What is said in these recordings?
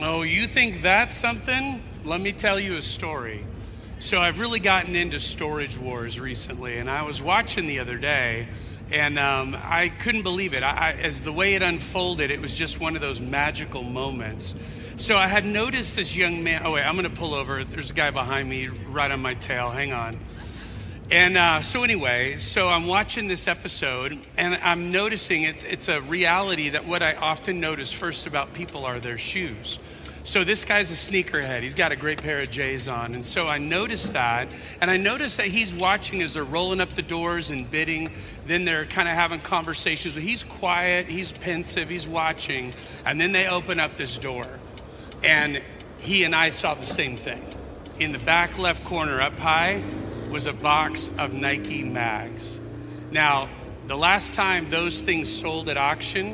Oh, you think that's something? Let me tell you a story. So I've really gotten into Storage Wars recently, and I was watching the other day, and I couldn't believe it. As the way it unfolded, it was just one of those magical moments. So I had noticed this young man. Oh wait, I'm going to pull over. There's a guy behind me right on my tail. Hang on. And so I'm watching this episode, and I'm noticing it's a reality that what I often notice first about people are their shoes. So this guy's a sneakerhead. He's got a great pair of J's on. And so I noticed that, and I noticed that he's watching as they're rolling up the doors and bidding. Then they're kind of having conversations. He's quiet, he's pensive, he's watching. And then they open up this door. And he and I saw the same thing. In the back left corner up high was a box of Nike mags. Now, the last time those things sold at auction,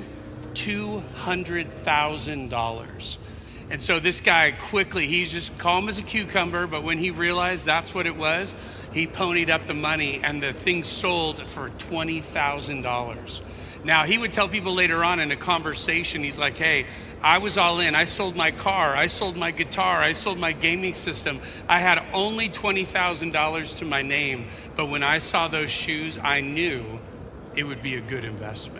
$200,000. And so this guy quickly, he's just calm as a cucumber, but when he realized that's what it was, he ponied up the money and the thing sold for $20,000. Now, he would tell people later on in a conversation, he's like, hey, I was all in. I sold my car. I sold my guitar. I sold my gaming system. I had only $20,000 to my name. But when I saw those shoes, I knew it would be a good investment.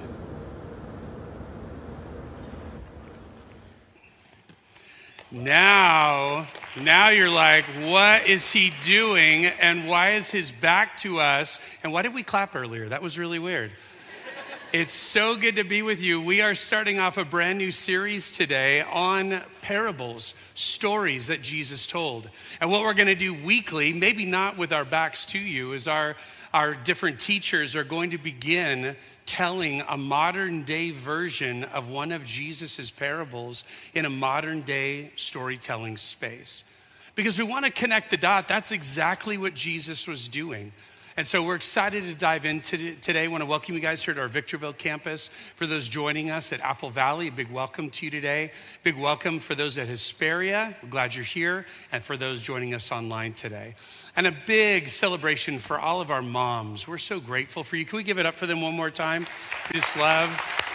Now you're like, what is he doing? And why is his back to us? And why did we clap earlier? That was really weird. It's so good to be with you. We are starting off a brand new series today on parables, stories that Jesus told. And what we're going to do weekly, maybe not with our backs to you, is our different teachers are going to begin telling a modern day version of one of Jesus's parables in a modern day storytelling space. Because we want to connect the dot. That's exactly what Jesus was doing. And so we're excited to dive into today. I want to welcome you guys here to our Victorville campus. For those joining us at Apple Valley, a big welcome to you today. Big welcome for those at Hesperia. We're glad you're here. And for those joining us online today. And a big celebration for all of our moms. We're so grateful for you. Can we give it up for them one more time? We just love.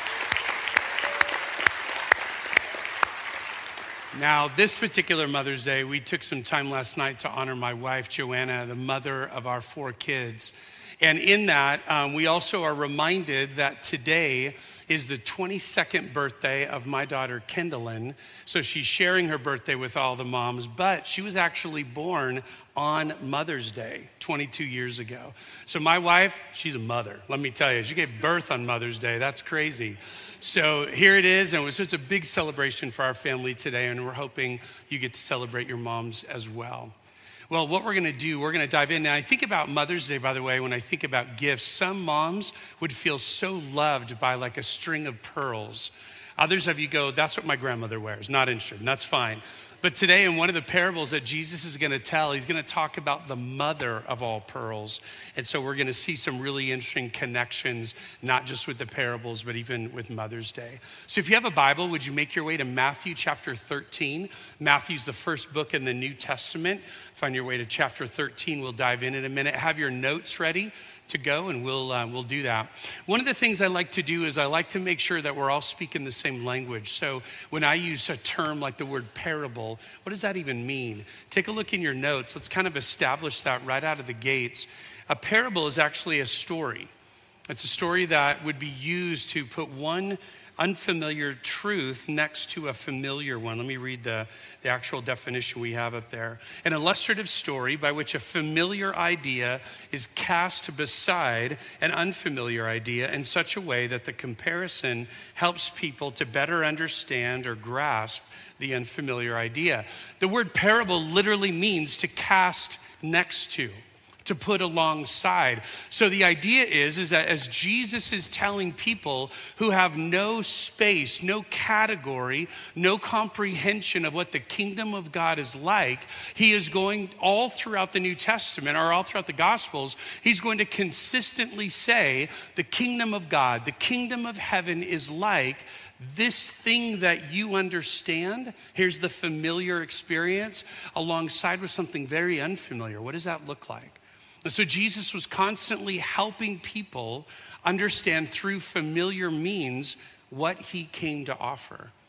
Now, this particular Mother's Day, we took some time last night to honor my wife, Joanna, the mother of our 4 kids. And in that, we also are reminded that today is the 22nd birthday of my daughter, Kendallin. So she's sharing her birthday with all the moms, but she was actually born on Mother's Day 22 years ago. So my wife, she's a mother. Let me tell you, she gave birth on Mother's Day. That's crazy. So here it is, and it's a big celebration for our family today, and we're hoping you get to celebrate your moms as well. Well, what we're gonna do, we're gonna dive in. Now, I think about Mother's Day, by the way, when I think about gifts, some moms would feel so loved by like a string of pearls. Others of you go, that's what my grandmother wears. Not interested, and that's fine. But today in one of the parables that Jesus is gonna tell, he's gonna talk about the mother of all pearls. And so we're gonna see some really interesting connections, not just with the parables, but even with Mother's Day. So if you have a Bible, would you make your way to Matthew chapter 13? Matthew's the first book in the New Testament. Find your way to chapter 13. We'll dive in a minute. Have your notes ready to go, and we'll do that. One of the things I like to do is I like to make sure that we're all speaking the same language. So when I use a term like the word parable, what does that even mean? Take a look in your notes. Let's kind of establish that right out of the gates. A parable is actually a story. It's a story that would be used to put one unfamiliar truth next to a familiar one. Let me read the actual definition we have up there. An illustrative story by which a familiar idea is cast beside an unfamiliar idea in such a way that the comparison helps people to better understand or grasp the unfamiliar idea. The word parable literally means to cast next to put alongside. So the idea is that as Jesus is telling people who have no space, no category, no comprehension of what the kingdom of God is like, he is going all throughout the New Testament or all throughout the Gospels, he's going to consistently say the kingdom of God, the kingdom of heaven is like this thing that you understand. Here's the familiar experience alongside with something very unfamiliar. What does that look like? And so Jesus was constantly helping people understand through familiar means what he came to offer.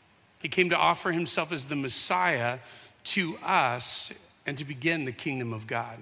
He came to offer himself as the Messiah to us and to begin the kingdom of God.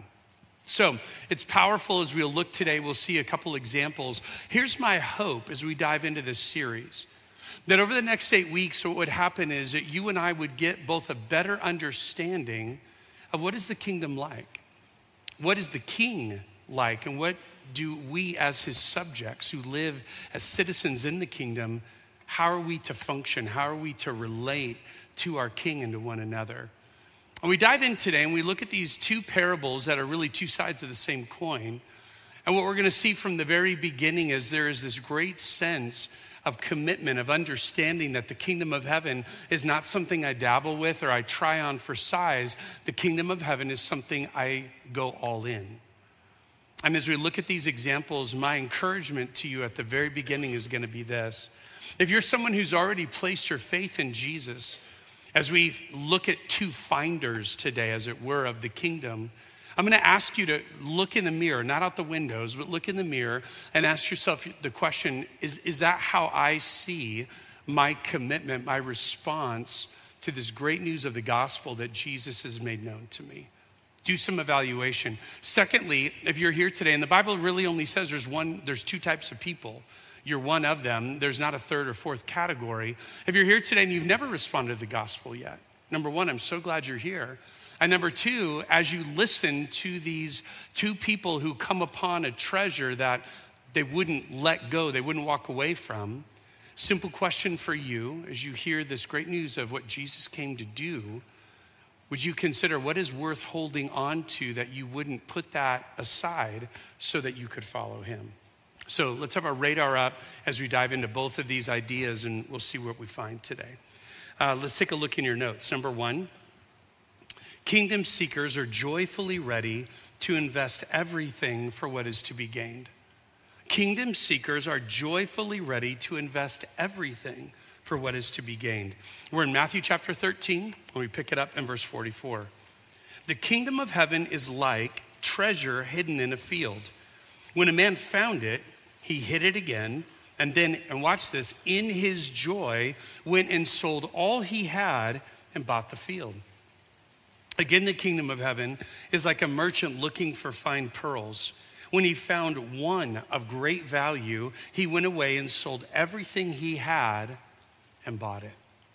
So it's powerful. As we'll look today, we'll see a couple examples. Here's my hope as we dive into this series, that over the next 8 weeks, what would happen is that you and I would get both a better understanding of what is the kingdom like, what is the king like, and what do we as his subjects who live as citizens in the kingdom, how are we to function? How are we to relate to our king and to one another? And we dive in today and we look at these two parables that are really two sides of the same coin. And what we're going to see from the very beginning is there is this great sense of commitment, of understanding that the kingdom of heaven is not something I dabble with or I try on for size. The kingdom of heaven is something I go all in. And as we look at these examples, my encouragement to you at the very beginning is going to be this. If you're someone who's already placed your faith in Jesus, as we look at two finders today, as it were, of the kingdom, I'm going to ask you to look in the mirror, not out the windows, but look in the mirror and ask yourself the question, is that how I see my commitment, my response to this great news of the gospel that Jesus has made known to me? Do some evaluation. Secondly, if you're here today, and the Bible really only says there's two types of people. You're one of them. There's not a third or fourth category. If you're here today and you've never responded to the gospel yet, number one, I'm so glad you're here. And number two, as you listen to these two people who come upon a treasure that they wouldn't let go, they wouldn't walk away from, simple question for you as you hear this great news of what Jesus came to do, would you consider what is worth holding on to that you wouldn't put that aside so that you could follow him? So let's have our radar up as we dive into both of these ideas and we'll see what we find today. Let's take a look in your notes. Number one, kingdom seekers are joyfully ready to invest everything for what is to be gained. Kingdom seekers are joyfully ready to invest everything for what is to be gained. We're in Matthew chapter 13, and we pick it up in verse 44. The kingdom of heaven is like treasure hidden in a field. When a man found it, he hid it again, and then, and watch this, in his joy, went and sold all he had and bought the field. Again, the kingdom of heaven is like a merchant looking for fine pearls. When he found one of great value, he went away and sold everything he had and bought it.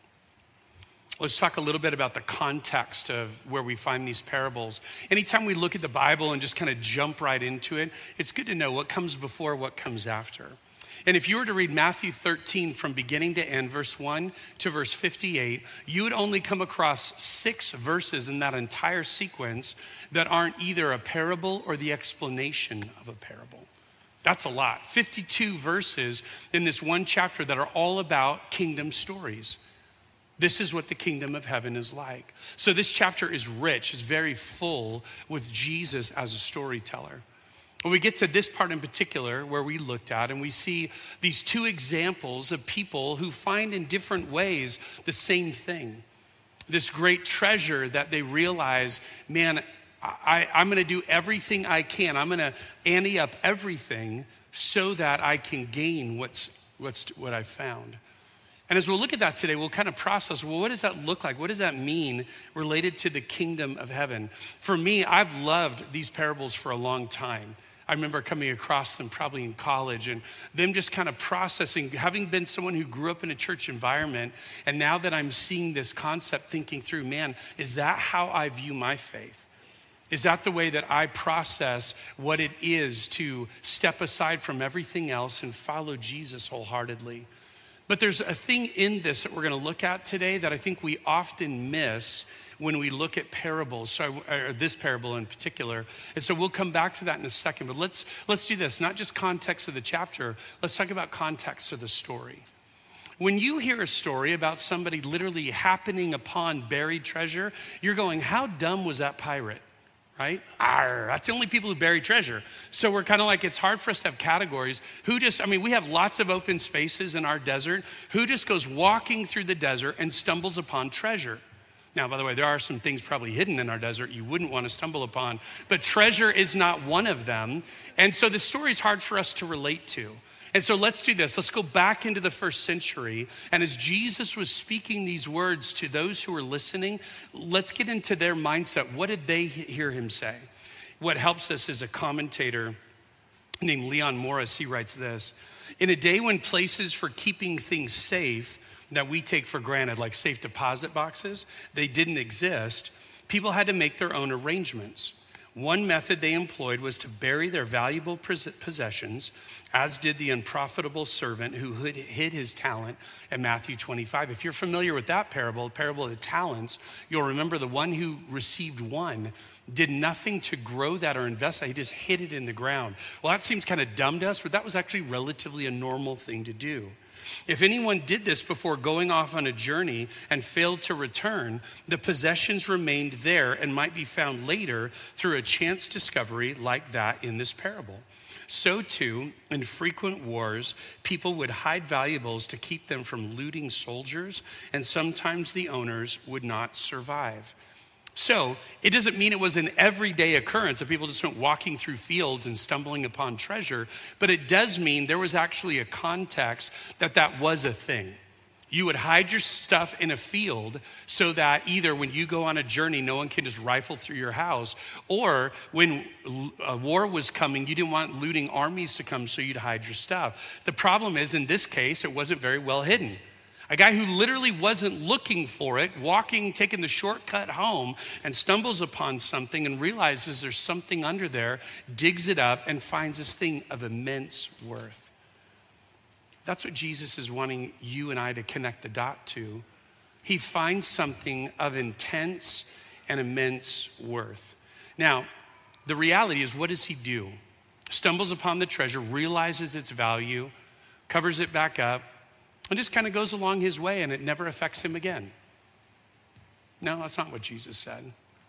Let's talk a little bit about the context of where we find these parables. Anytime we look at the Bible and just kind of jump right into it, it's good to know what comes before, what comes after. And if you were to read Matthew 13 from beginning to end, verse 1 to verse 58, you would only come across 6 verses in that entire sequence that aren't either a parable or the explanation of a parable. That's a lot. 52 verses in this one chapter that are all about kingdom stories. This is what the kingdom of heaven is like. So this chapter is rich, it's very full with Jesus as a storyteller. When we get to this part in particular where we looked at and we see these two examples of people who find in different ways the same thing. This great treasure that they realize, man, I'm gonna do everything I can. I'm gonna ante up everything so that I can gain what I found. And as we'll look at that today, we'll kind of process, well, what does that look like? What does that mean related to the kingdom of heaven? For me, I've loved these parables for a long time. I remember coming across them probably in college and them just kind of processing, having been someone who grew up in a church environment. And now that I'm seeing this concept, thinking through, man, is that how I view my faith? Is that the way that I process what it is to step aside from everything else and follow Jesus wholeheartedly? But there's a thing in this that we're going to look at today that I think we often miss when we look at parables, or this parable in particular. And so we'll come back to that in a second. But let's do this, not just context of the chapter. Let's talk about context of the story. When you hear a story about somebody literally happening upon buried treasure, you're going, how dumb was that pirate? Right? That's the only people who bury treasure. So we're kind of like, it's hard for us to have categories. We have lots of open spaces in our desert. Who just goes walking through the desert and stumbles upon treasure? Now, by the way, there are some things probably hidden in our desert you wouldn't want to stumble upon, but treasure is not one of them. And so the story is hard for us to relate to. And so let's do this. Let's go back into the first century. And as Jesus was speaking these words to those who were listening, let's get into their mindset. What did they hear him say? What helps us is a commentator named Leon Morris. He writes this: in a day when places for keeping things safe that we take for granted, like safe deposit boxes, they didn't exist, people had to make their own arrangements. One method they employed was to bury their valuable possessions, as did the unprofitable servant who hid his talent in Matthew 25. If you're familiar with that parable, the parable of the talents, you'll remember the one who received one did nothing to grow that or invest that. He just hid it in the ground. Well, that seems kind of dumb to us, but that was actually relatively a normal thing to do. If anyone did this before going off on a journey and failed to return, the possessions remained there and might be found later through a chance discovery like that in this parable. So too, in frequent wars, people would hide valuables to keep them from looting soldiers, and sometimes the owners would not survive. So it doesn't mean it was an everyday occurrence of people just went walking through fields and stumbling upon treasure, but it does mean there was actually a context that was a thing. You would hide your stuff in a field so that either when you go on a journey, no one can just rifle through your house, or when a war was coming, you didn't want looting armies to come, so you'd hide your stuff. The problem is, in this case, it wasn't very well hidden. A guy who literally wasn't looking for it, walking, taking the shortcut home, and stumbles upon something and realizes there's something under there, digs it up, and finds this thing of immense worth. That's what Jesus is wanting you and I to connect the dot to. He finds something of intense and immense worth. Now, the reality is, what does he do? Stumbles upon the treasure, realizes its value, covers it back up, and just kind of goes along his way, and it never affects him again. No, that's not what Jesus said.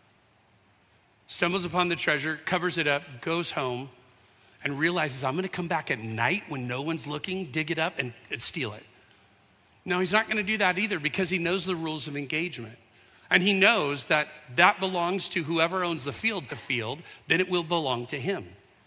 Stumbles upon the treasure, covers it up, goes home, and realizes, I'm going to come back at night when no one's looking, dig it up, and steal it. No, he's not going to do that either, because he knows the rules of engagement. And he knows that belongs to whoever owns the field, then it will belong to him.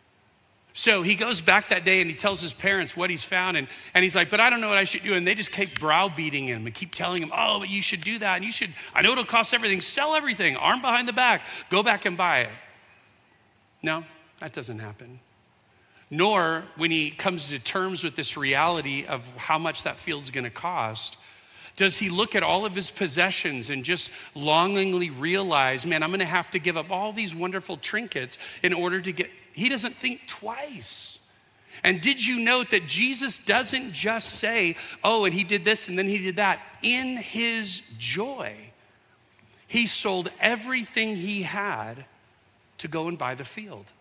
So he goes back that day and he tells his parents what he's found, and he's like, but I don't know what I should do. And they just keep browbeating him and keep telling him, oh, but you should do that. And I know it'll cost everything. Sell everything, arm behind the back, go back and buy it. No, that doesn't happen. Nor when he comes to terms with this reality of how much that field's gonna cost, does he look at all of his possessions and just longingly realize, man, I'm gonna have to give up all these wonderful trinkets in order to get. He doesn't think twice. And did you note that Jesus doesn't just say, oh, and he did this and then he did that. In his joy, he sold everything he had to go and buy the field.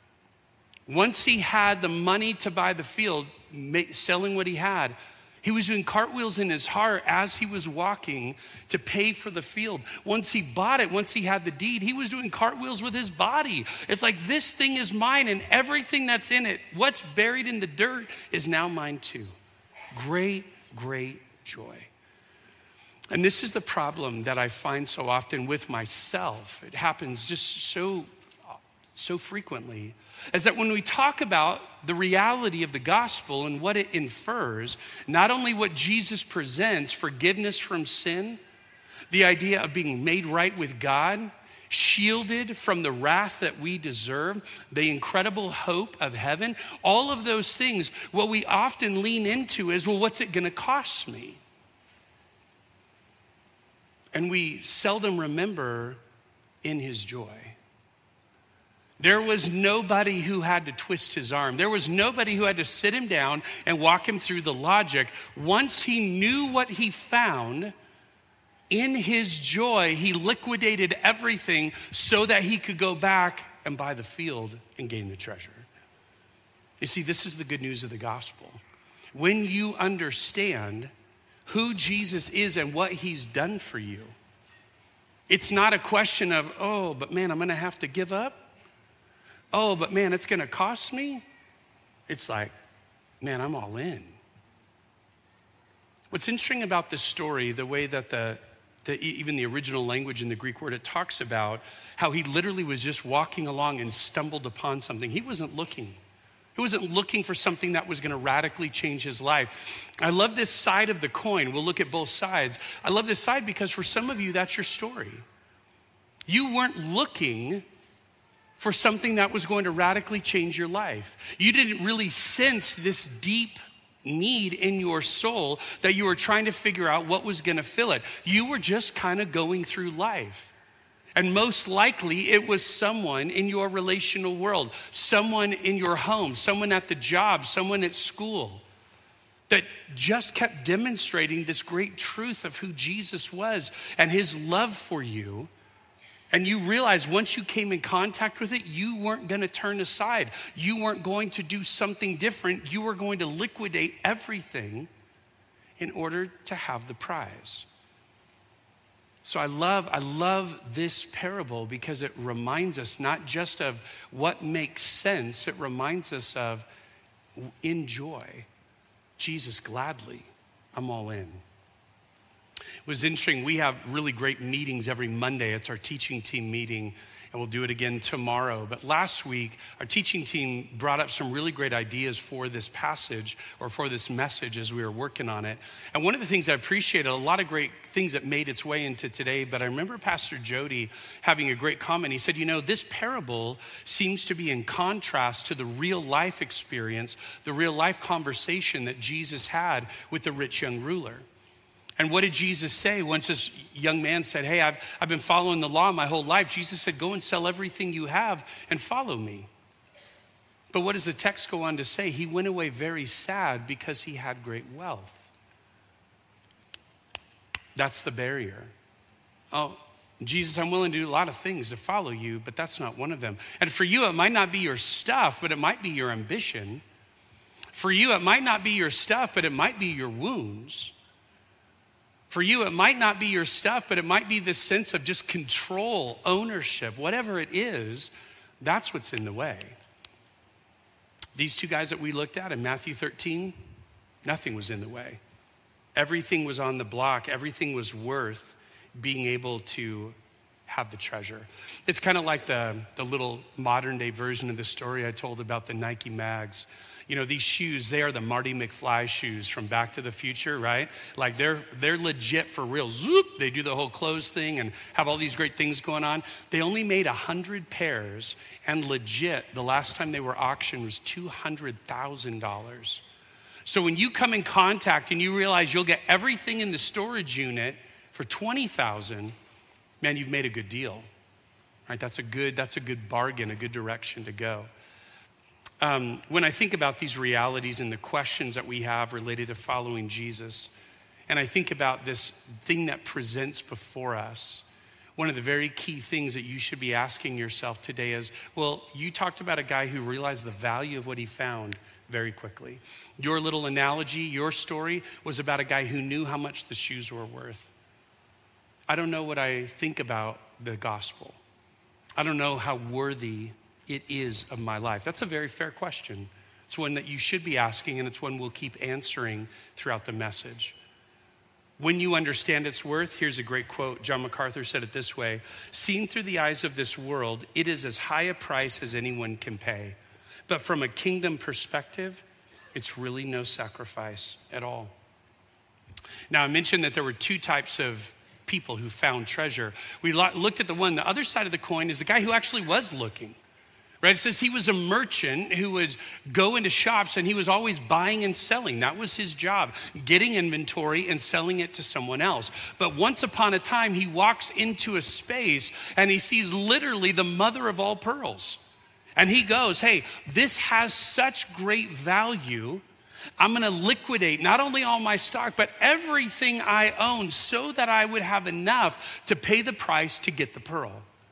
Once he had the money to buy the field, selling what he had, he was doing cartwheels in his heart as he was walking to pay for the field. Once he bought it, once he had the deed, he was doing cartwheels with his body. It's like, this thing is mine, and everything that's in it, what's buried in the dirt, is now mine too. Great, great joy. And this is the problem that I find so often with myself. It happens just so frequently, is that when we talk about the reality of the gospel and what it infers, not only what Jesus presents, forgiveness from sin, the idea of being made right with God, shielded from the wrath that we deserve, the incredible hope of heaven, all of those things, what we often lean into is, well, what's it gonna cost me? And we seldom remember in his joy. There was nobody who had to twist his arm. There was nobody who had to sit him down and walk him through the logic. Once he knew what he found, in his joy, he liquidated everything so that he could go back and buy the field and gain the treasure. You see, this is the good news of the gospel. When you understand who Jesus is and what he's done for you, it's not a question of, oh, but man, I'm gonna have to give up. Oh, but man, it's gonna cost me. It's like, man, I'm all in. What's interesting about this story, the way that even the original language in the Greek word, it talks about how he literally was just walking along and stumbled upon something. He wasn't looking. He wasn't looking for something that was gonna radically change his life. I love this side of the coin. We'll look at both sides. I love this side because for some of you, that's your story. You weren't looking for something that was going to radically change your life. You didn't really sense this deep need in your soul that you were trying to figure out what was gonna fill it. You were just kind of going through life. And most likely it was someone in your relational world, someone in your home, someone at the job, someone at school that just kept demonstrating this great truth of who Jesus was and his love for you. And you realize once you came in contact with it, you weren't gonna turn aside. You weren't going to do something different. You were going to liquidate everything in order to have the prize. So I love this parable because it reminds us not just of what makes sense, it reminds us of enjoy. Jesus, gladly, I'm all in. It was interesting, we have really great meetings every Monday. It's our teaching team meeting, and we'll do it again tomorrow. But last week, our teaching team brought up some really great ideas for this passage or for this message as we were working on it. And one of the things I appreciated, a lot of great things that made its way into today, but I remember Pastor Jody having a great comment. He said, this parable seems to be in contrast to the real life experience, the real life conversation that Jesus had with the rich young ruler. And what did Jesus say once this young man said, hey, I've been following the law my whole life? Jesus said, go and sell everything you have and follow me. But what does the text go on to say? He went away very sad because he had great wealth. That's the barrier. Oh, Jesus, I'm willing to do a lot of things to follow you, but that's not one of them. And for you, it might not be your stuff, but it might be your ambition. For you, it might not be your stuff, but it might be your wounds. For you, it might not be your stuff, but it might be this sense of just control, ownership, whatever it is, that's what's in the way. These two guys that we looked at in Matthew 13, nothing was in the way. Everything was on the block. Everything was worth being able to have the treasure. It's kind of like the little modern day version of the story I told about the Nike Mags. These shoes, they are the Marty McFly shoes from Back to the Future, right? Like they're legit for real. Zoop, they do the whole clothes thing and have all these great things going on. They only made 100 pairs, and legit, the last time they were auctioned was $200,000. So when you come in contact and you realize you'll get everything in the storage unit for $20,000, man, you've made a good deal, right? That's a good bargain, a good direction to go. When I think about these realities and the questions that we have related to following Jesus, and I think about this thing that presents before us, one of the very key things that you should be asking yourself today is, well, you talked about a guy who realized the value of what he found very quickly. Your little analogy, your story was about a guy who knew how much the shoes were worth. I don't know what I think about the gospel. I don't know how worthy it is of my life. That's a very fair question. It's one that you should be asking, and it's one we'll keep answering throughout the message. When you understand its worth, here's a great quote. John MacArthur said it this way: seen through the eyes of this world, it is as high a price as anyone can pay. But from a kingdom perspective, it's really no sacrifice at all. Now, I mentioned that there were two types of people who found treasure. We looked at the other side of the coin is the guy who actually was looking. Right? It says he was a merchant who would go into shops and he was always buying and selling. That was his job, getting inventory and selling it to someone else. But once upon a time, he walks into a space and he sees literally the mother of all pearls. And he goes, hey, this has such great value. I'm gonna liquidate not only all my stock, but everything I own so that I would have enough to pay the price to get the pearl.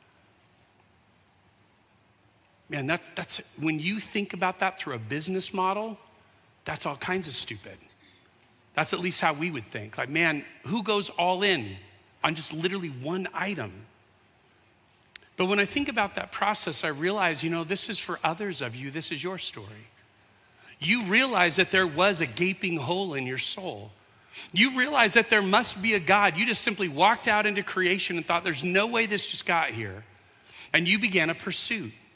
Man, that's when you think about that through a business model, that's all kinds of stupid. That's at least how we would think. Like, man, who goes all in on just literally one item? But when I think about that process, I realize, this is for others of you, this is your story. You realize that there was a gaping hole in your soul. You realize that there must be a God. You just simply walked out into creation and thought, there's no way this just got here. And you began a pursuit.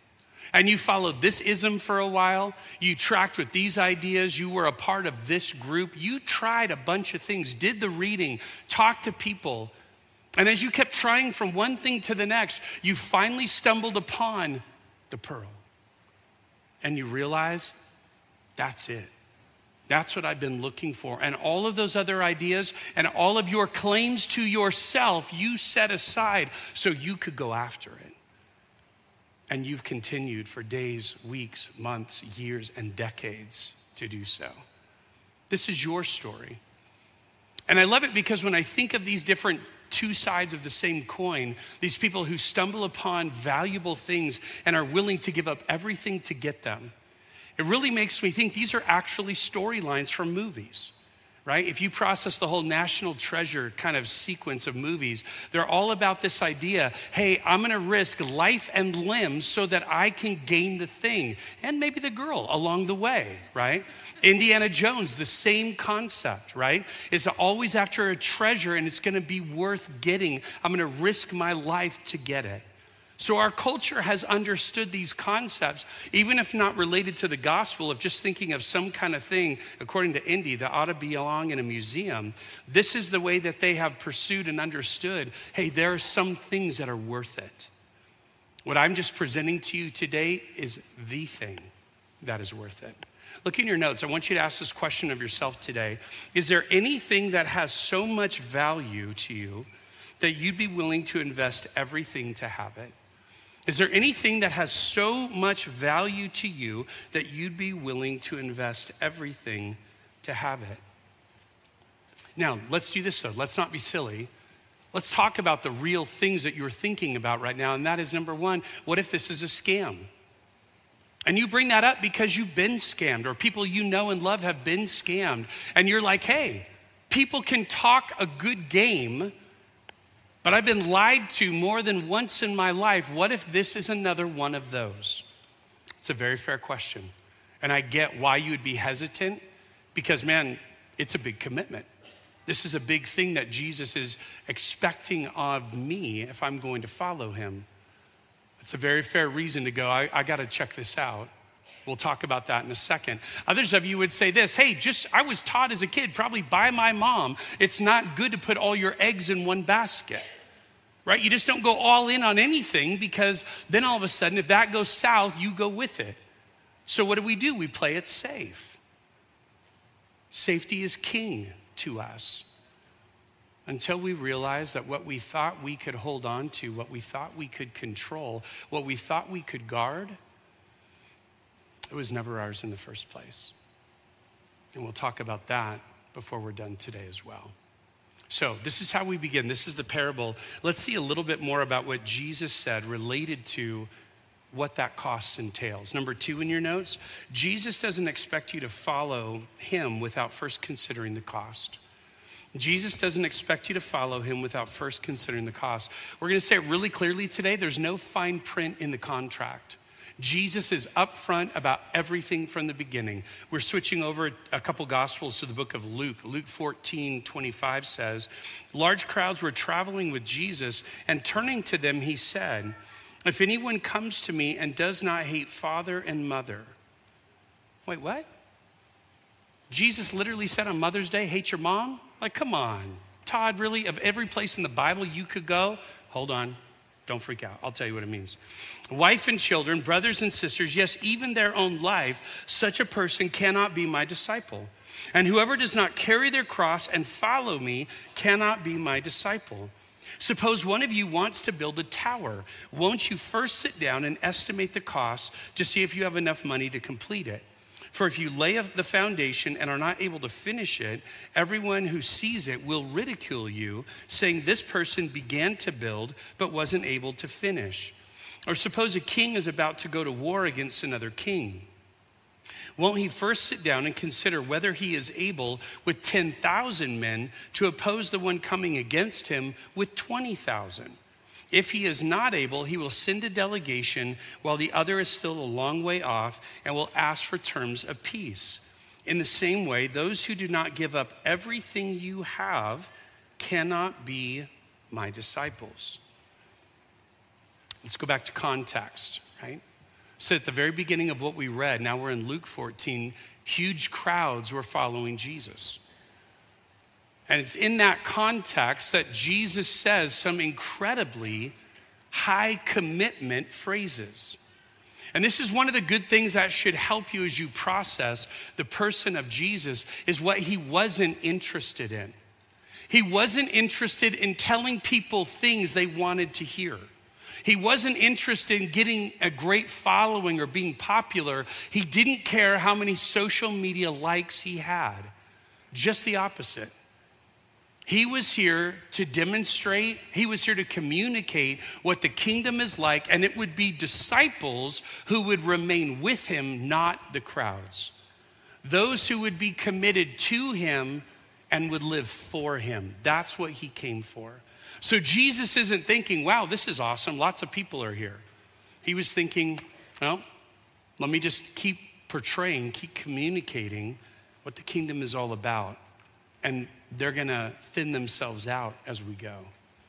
and you followed this ism for a while, you tracked with these ideas, you were a part of this group, you tried a bunch of things, did the reading, talked to people, and as you kept trying from one thing to the next, you finally stumbled upon the pearl. And you realized, that's it. That's what I've been looking for. And all of those other ideas and all of your claims to yourself, you set aside so you could go after it. And you've continued for days, weeks, months, years, and decades to do so. This is your story. And I love it because when I think of these different two sides of the same coin, these people who stumble upon valuable things and are willing to give up everything to get them, it really makes me think these are actually storylines from movies, right? If you process the whole National Treasure kind of sequence of movies, they're all about this idea, hey, I'm gonna risk life and limb so that I can gain the thing, and maybe the girl along the way, right? Indiana Jones, the same concept, right? Is always after a treasure and it's gonna be worth getting. I'm gonna risk my life to get it. So our culture has understood these concepts, even if not related to the gospel, of just thinking of some kind of thing, according to Indy, that ought to belong in a museum. This is the way that they have pursued and understood, hey, there are some things that are worth it. What I'm just presenting to you today is the thing that is worth it. Look in your notes. I want you to ask this question of yourself today. Is there anything that has so much value to you that you'd be willing to invest everything to have it? Is there anything that has so much value to you that you'd be willing to invest everything to have it? Now, let's do this though. Let's not be silly. Let's talk about the real things that you're thinking about right now. And that is, number one, what if this is a scam? And you bring that up because you've been scammed, or people you know and love have been scammed. And you're like, hey, people can talk a good game, but I've been lied to more than once in my life. What if this is another one of those? It's a very fair question. And I get why you would be hesitant, because man, it's a big commitment. This is a big thing that Jesus is expecting of me if I'm going to follow him. It's a very fair reason to go, I gotta check this out. We'll talk about that in a second. Others of you would say this, hey, I was taught as a kid, probably by my mom, it's not good to put all your eggs in one basket, right? You just don't go all in on anything, because then all of a sudden, if that goes south, you go with it. So what do? We play it safe. Safety is king to us until we realize that what we thought we could hold on to, what we thought we could control, what we thought we could guard, it was never ours in the first place. And we'll talk about that before we're done today as well. So this is how we begin. This is the parable. Let's see a little bit more about what Jesus said related to what that cost entails. Number 2 in your notes, Jesus doesn't expect you to follow him without first considering the cost. Jesus doesn't expect you to follow him without first considering the cost. We're gonna say it really clearly today. There's no fine print in the contract. Jesus is upfront about everything from the beginning. We're switching over a couple gospels to the book of Luke. Luke 14:25 says, large crowds were traveling with Jesus, and turning to them, he said, if anyone comes to me and does not hate father and mother. Wait, what? Jesus literally said on Mother's Day, hate your mom? Like, come on. Todd, really? Of every place in the Bible you could go? Hold on. Don't freak out. I'll tell you what it means. Wife and children, brothers and sisters, yes, even their own life, such a person cannot be my disciple. And whoever does not carry their cross and follow me cannot be my disciple. Suppose one of you wants to build a tower. Won't you first sit down and estimate the cost to see if you have enough money to complete it? For if you lay the foundation and are not able to finish it, everyone who sees it will ridicule you, saying this person began to build but wasn't able to finish. Or suppose a king is about to go to war against another king. Won't he first sit down and consider whether he is able with 10,000 men to oppose the one coming against him with 20,000? If he is not able, he will send a delegation while the other is still a long way off and will ask for terms of peace. In the same way, those who do not give up everything you have cannot be my disciples. Let's go back to context, right? So at the very beginning of what we read, now we're in Luke 14, huge crowds were following Jesus. And it's in that context that Jesus says some incredibly high commitment phrases. And this is one of the good things that should help you as you process the person of Jesus, is what he wasn't interested in. He wasn't interested in telling people things they wanted to hear. He wasn't interested in getting a great following or being popular. He didn't care how many social media likes he had. Just the opposite. He was here to demonstrate, he was here to communicate what the kingdom is like, and it would be disciples who would remain with him, not the crowds. Those who would be committed to him and would live for him. That's what he came for. So Jesus isn't thinking, wow, this is awesome, lots of people are here. He was thinking, well, let me just keep portraying, keep communicating what the kingdom is all about. And they're gonna thin themselves out as we go.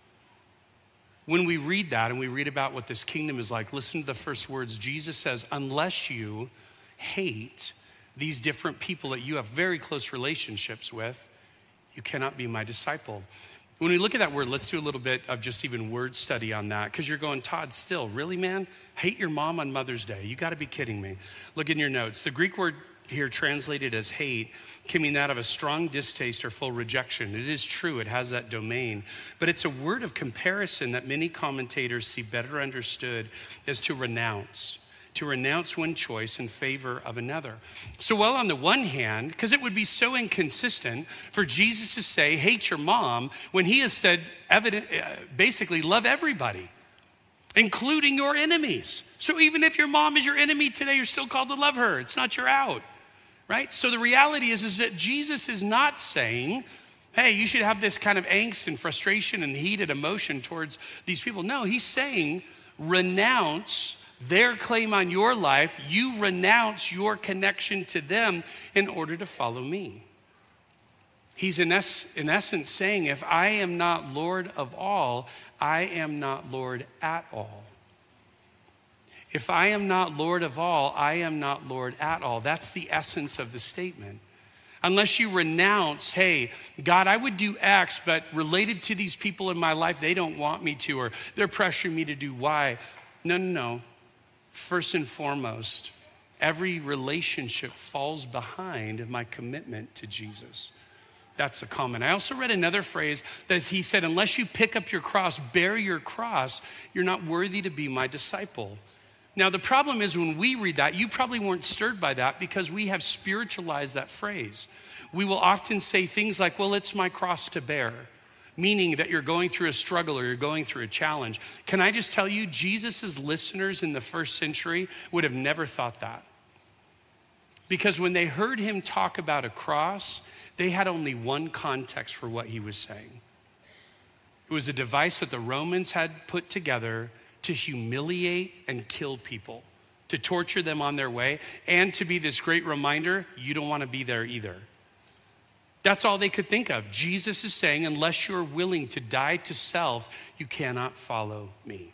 When we read that and we read about what this kingdom is like, listen to the first words. Jesus says, unless you hate these different people that you have very close relationships with, you cannot be my disciple. When we look at that word, let's do a little bit of just even word study on that, because you're going, Todd, still, really, man? Hate your mom on Mother's Day? You gotta be kidding me. Look in your notes. The Greek word here translated as hate can mean that of a strong distaste or full rejection. It is true, it has that domain, but it's a word of comparison that many commentators see better understood as to renounce one choice in favor of another. So while on the one hand, because it would be so inconsistent for Jesus to say, hate your mom, when he has said, basically, love everybody, including your enemies. So even if your mom is your enemy today, you're still called to love her. It's not your out. Right? So the reality is that Jesus is not saying, hey, you should have this kind of angst and frustration and heated emotion towards these people. No, he's saying, renounce their claim on your life. You renounce your connection to them in order to follow me. He's in essence saying, if I am not Lord of all, I am not Lord at all. If I am not Lord of all, I am not Lord at all. That's the essence of the statement. Unless you renounce, hey, God, I would do X, but related to these people in my life, they don't want me to, or they're pressuring me to do Y. No. First and foremost, every relationship falls behind my commitment to Jesus. That's a comment. I also read another phrase that he said, unless you pick up your cross, bear your cross, you're not worthy to be my disciple. Now, the problem is when we read that, you probably weren't stirred by that because we have spiritualized that phrase. We will often say things like, well, it's my cross to bear, meaning that you're going through a struggle or you're going through a challenge. Can I just tell you, Jesus's listeners in the first century would have never thought that. Because when they heard him talk about a cross, they had only one context for what he was saying. It was a device that the Romans had put together to humiliate and kill people, to torture them on their way, and to be this great reminder, you don't want to be there either. That's all they could think of. Jesus is saying, unless you're willing to die to self, you cannot follow me.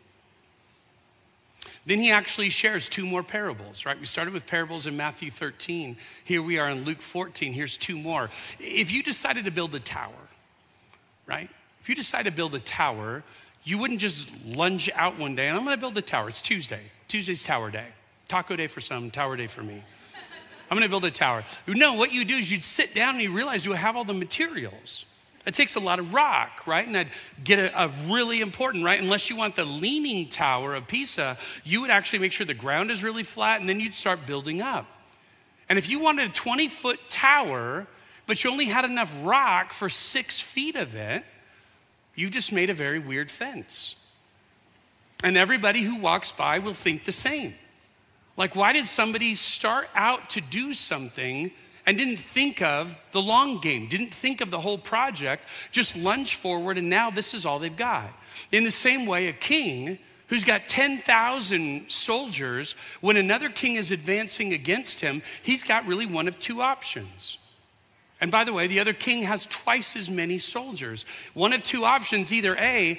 Then he actually shares two more parables, right? We started with parables in Matthew 13. Here we are in Luke 14. Here's two more. If you decided to build a tower, right? If you decide to build a tower, you wouldn't just lunge out one day and I'm gonna build a tower. It's Tuesday. Tuesday's tower day. Taco day for some, tower day for me. I'm gonna build a tower. No, what you do is you'd sit down and you realize you have all the materials. It takes a lot of rock, right? And I'd get a really important, right? Unless you want the leaning tower of Pisa, you would actually make sure the ground is really flat and then you'd start building up. And if you wanted a 20-foot tower, but you only had enough rock for 6 feet of it, you just made a very weird fence. And everybody who walks by will think the same. Like, why did somebody start out to do something and didn't think of the long game, didn't think of the whole project, just lunge forward and now this is all they've got? In the same way, a king who's got 10,000 soldiers, when another king is advancing against him, he's got really one of two options. And by the way, the other king has twice as many soldiers. One of two options, either A,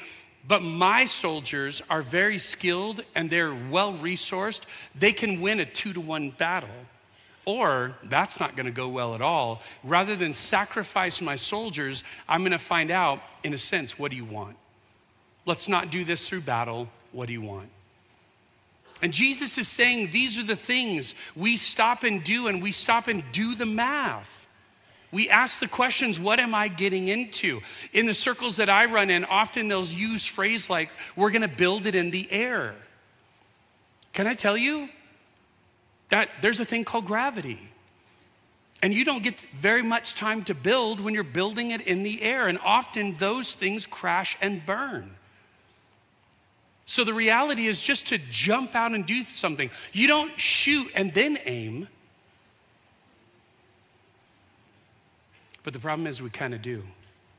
But my soldiers are very skilled and they're well-resourced. They can win a 2-to-1 battle. Or that's not gonna go well at all. Rather than sacrifice my soldiers, I'm gonna find out, in a sense, what do you want? Let's not do this through battle. What do you want? And Jesus is saying these are the things we stop and do, and we stop and do the math. We ask the questions, what am I getting into? In the circles that I run in, often they'll use phrase like, we're gonna build it in the air. Can I tell you that there's a thing called gravity? And you don't get very much time to build when you're building it in the air. And often those things crash and burn. So the reality is just to jump out and do something. You don't shoot and then aim. But the problem is we kind of do.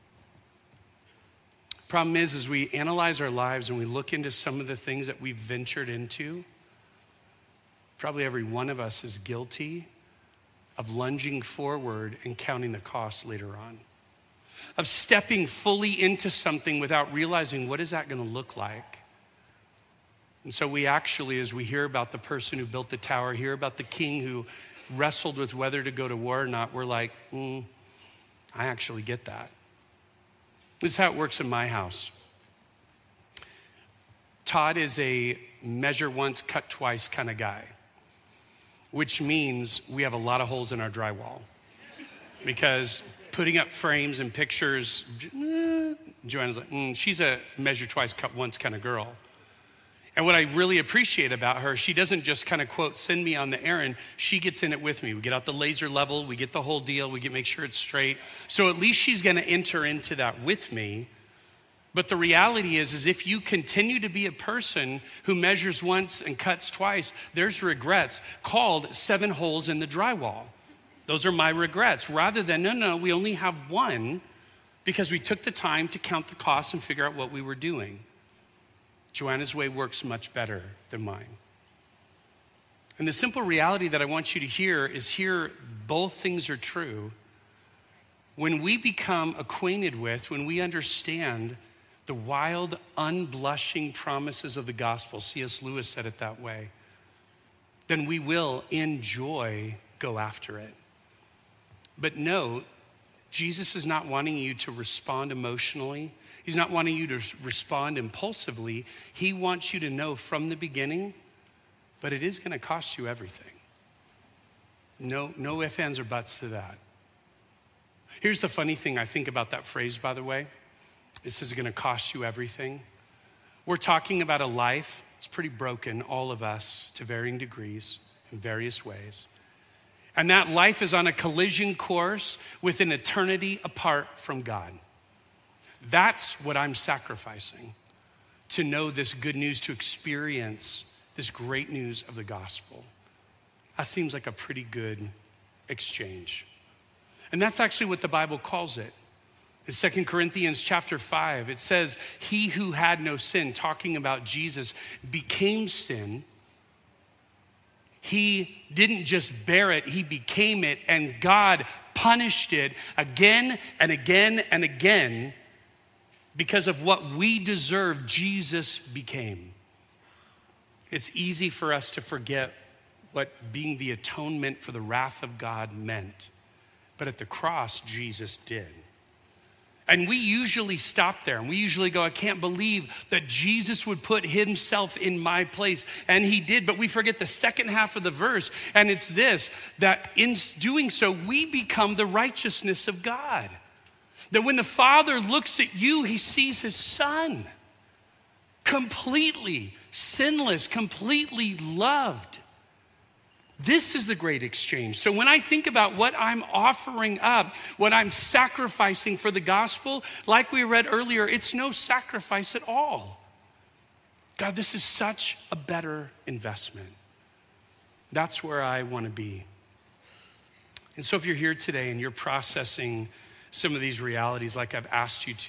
Problem is we analyze our lives and we look into some of the things that we've ventured into. Probably every one of us is guilty of lunging forward and counting the costs later on. Of stepping fully into something without realizing what is that gonna look like. And so we actually, as we hear about the person who built the tower, hear about the king who wrestled with whether to go to war or not, we're like, I actually get that. This is how it works in my house. Todd is a measure once, cut twice kind of guy, which means we have a lot of holes in our drywall because putting up frames and pictures, Joanna's like, she's a measure twice, cut once kind of girl. And what I really appreciate about her, she doesn't just kind of quote, send me on the errand. She gets in it with me. We get out the laser level, we get the whole deal, we make sure it's straight. So at least she's gonna enter into that with me. But the reality is if you continue to be a person who measures once and cuts twice, there's regrets called 7 holes in the drywall. Those are my regrets. Rather than, no, we only have one because we took the time to count the costs and figure out what we were doing. Joanna's way works much better than mine. And the simple reality that I want you to hear is here both things are true. When we become acquainted with, when we understand the wild, unblushing promises of the gospel, C.S. Lewis said it that way, then we will in joy go after it. But note, Jesus is not wanting you to respond emotionally. He's not wanting you to respond impulsively. He wants you to know from the beginning, but it is gonna cost you everything. No ifs, ands, or buts to that. Here's the funny thing I think about that phrase, by the way. It says it's gonna cost you everything. We're talking about a life, it's pretty broken, all of us, to varying degrees, in various ways. And that life is on a collision course with an eternity apart from God. That's what I'm sacrificing, to know this good news, to experience this great news of the gospel. That seems like a pretty good exchange. And that's actually what the Bible calls it. In 2 Corinthians chapter 5, it says, he who had no sin, talking about Jesus, became sin. He didn't just bear it, he became it, and God punished it again and again and again. Because of what we deserve, Jesus became. It's easy for us to forget what being the atonement for the wrath of God meant. But at the cross, Jesus did. And we usually stop there and we usually go, I can't believe that Jesus would put himself in my place. And he did, but we forget the second half of the verse. And it's this, that in doing so, we become the righteousness of God. That when the Father looks at you, he sees his Son, completely sinless, completely loved. This is the great exchange. So when I think about what I'm offering up, what I'm sacrificing for the gospel, like we read earlier, it's no sacrifice at all. God, this is such a better investment. That's where I want to be. And so if you're here today and you're processing some of these realities like I've asked you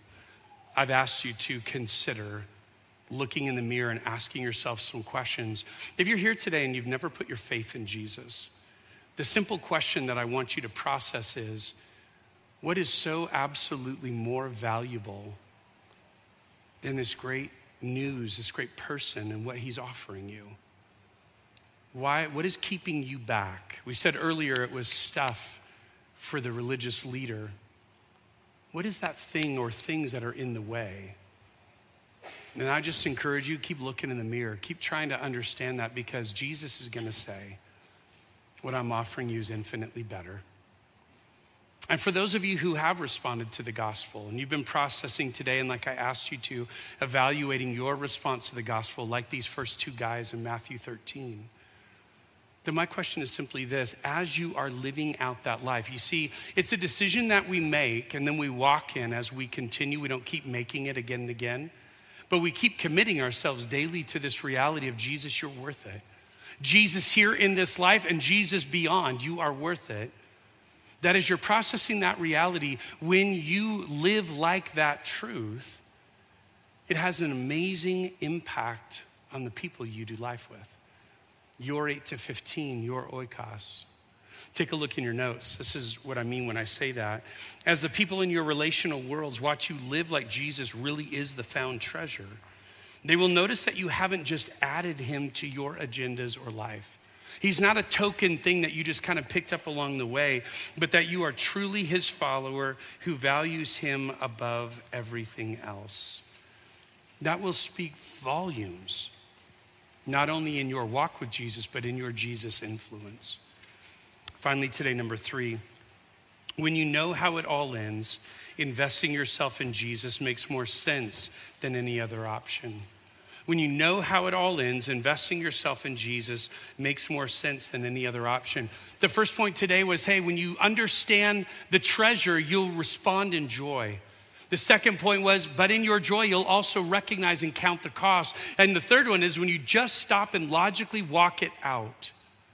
to consider looking in the mirror and asking yourself some questions. If you're here today and you've never put your faith in Jesus, the simple question that I want you to process is, what is so absolutely more valuable than this great news, this great person and what he's offering you? Why? What is keeping you back? We said earlier it was stuff for the religious leader. What is that thing or things that are in the way? And I just encourage you, keep looking in the mirror. Keep trying to understand that, because Jesus is going to say, what I'm offering you is infinitely better. And for those of you who have responded to the gospel and you've been processing today, and like I asked you to, evaluating your response to the gospel like these first two guys in Matthew 13, then my question is simply this: as you are living out that life, you see, it's a decision that we make and then we walk in as we continue. We don't keep making it again and again, but we keep committing ourselves daily to this reality of Jesus, you're worth it. Jesus here in this life and Jesus beyond, you are worth it. That as you're processing that reality, when you live like that truth, it has an amazing impact on the people you do life with. Your 8 to 15, your oikos. Take a look in your notes. This is what I mean when I say that. As the people in your relational worlds watch you live like Jesus really is the found treasure, they will notice that you haven't just added him to your agendas or life. He's not a token thing that you just kind of picked up along the way, but that you are truly his follower who values him above everything else. That will speak volumes, not only in your walk with Jesus, but in your Jesus influence. Finally, today, number 3, when you know how it all ends, investing yourself in Jesus makes more sense than any other option. When you know how it all ends, investing yourself in Jesus makes more sense than any other option. The first point today was, hey, when you understand the treasure, you'll respond in joy. The second point was, but in your joy, you'll also recognize and count the cost. And the third one is when you just stop and logically walk it out,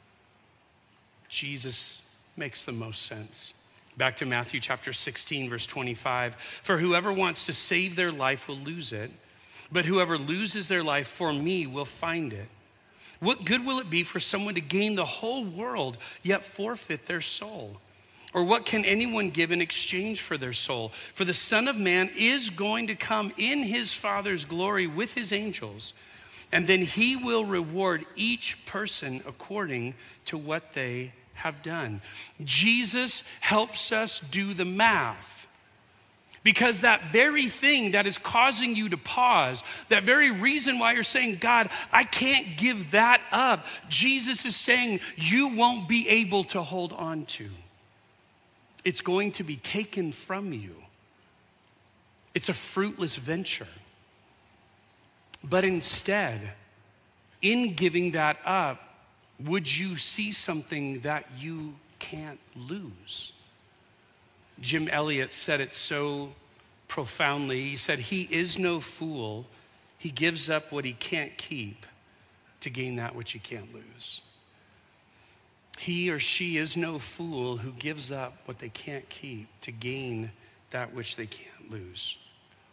Jesus makes the most sense. Back to Matthew chapter 16, verse 25. For whoever wants to save their life will lose it, but whoever loses their life for me will find it. What good will it be for someone to gain the whole world, yet forfeit their soul? Or what can anyone give in exchange for their soul? For the Son of Man is going to come in his Father's glory with his angels, and then he will reward each person according to what they have done. Jesus helps us do the math. Because that very thing that is causing you to pause, that very reason why you're saying, God, I can't give that up, Jesus is saying you won't be able to hold on to. It's going to be taken from you. It's a fruitless venture. But instead, in giving that up, would you see something that you can't lose? Jim Elliot said it so profoundly. He said, he is no fool. He gives up what he can't keep to gain that which he can't lose. He or she is no fool who gives up what they can't keep to gain that which they can't lose.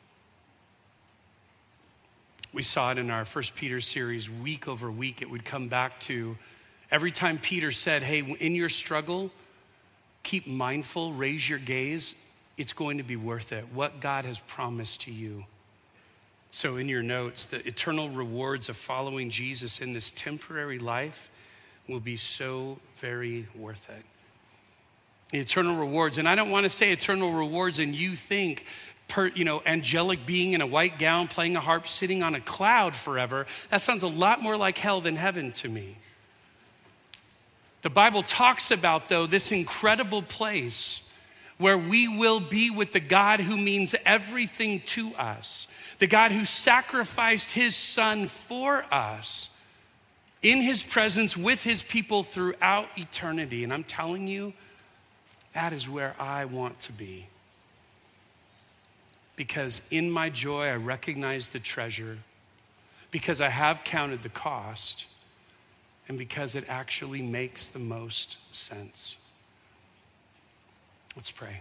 We saw it in our First Peter series, week over week. It would come back to every time Peter said, hey, in your struggle, keep mindful, raise your gaze. It's going to be worth it. What God has promised to you. So in your notes, the eternal rewards of following Jesus in this temporary life will be so very worth it. The eternal rewards, and I don't want to say eternal rewards and you think, angelic being in a white gown, playing a harp, sitting on a cloud forever. That sounds a lot more like hell than heaven to me. The Bible talks about, though, this incredible place where we will be with the God who means everything to us, the God who sacrificed his son for us in his presence with his people throughout eternity. And I'm telling you, that is where I want to be. Because in my joy, I recognize the treasure, because I have counted the cost, and because it actually makes the most sense. Let's pray.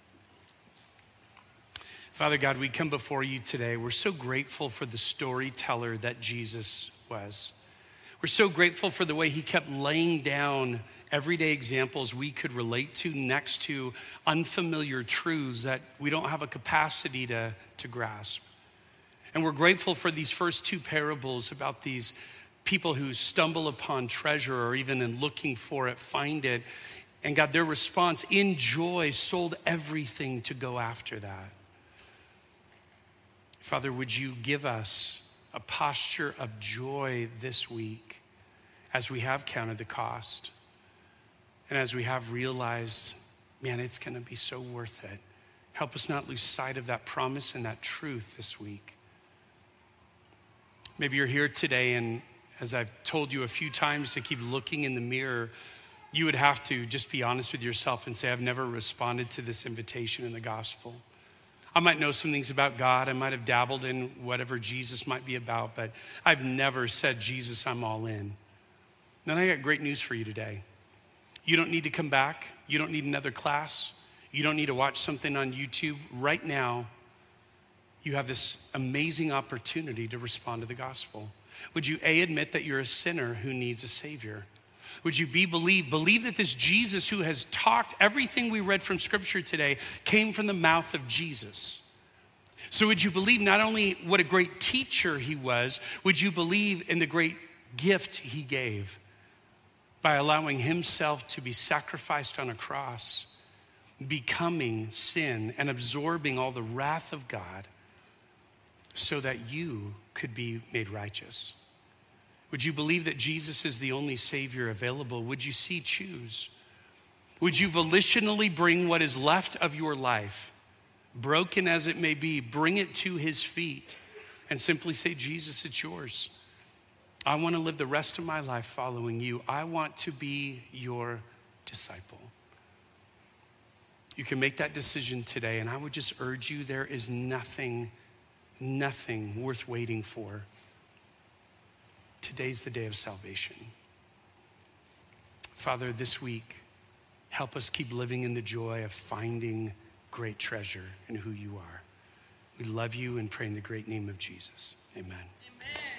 Father God, we come before you today. We're so grateful for the storyteller that Jesus was. We're so grateful for the way he kept laying down everyday examples we could relate to next to unfamiliar truths that we don't have a capacity to grasp. And we're grateful for these first two parables about these people who stumble upon treasure or even in looking for it, find it. And God, their response in joy sold everything to go after that. Father, would you give us a posture of joy this week as we have counted the cost and as we have realized, man, it's gonna be so worth it. Help us not lose sight of that promise and that truth this week. Maybe you're here today, and as I've told you a few times to keep looking in the mirror, you would have to just be honest with yourself and say, I've never responded to this invitation in the gospel. I might know some things about God. I might have dabbled in whatever Jesus might be about, but I've never said, Jesus, I'm all in. Then I got great news for you today. You don't need to come back. You don't need another class. You don't need to watch something on YouTube. Right now, you have this amazing opportunity to respond to the gospel. Would you admit that you're a sinner who needs a savior? Would you believe that this Jesus who has talked, everything we read from scripture today came from the mouth of Jesus? So would you believe not only what a great teacher he was, would you believe in the great gift he gave by allowing himself to be sacrificed on a cross, becoming sin and absorbing all the wrath of God so that you could be made righteous? Would you believe that Jesus is the only Savior available? Would you choose? Would you volitionally bring what is left of your life, broken as it may be, bring it to his feet and simply say, Jesus, it's yours. I want to live the rest of my life following you. I want to be your disciple. You can make that decision today, and I would just urge you, there is nothing worth waiting for. Today's the day of salvation. Father, this week, help us keep living in the joy of finding great treasure in who you are. We love you and pray in the great name of Jesus. Amen. Amen.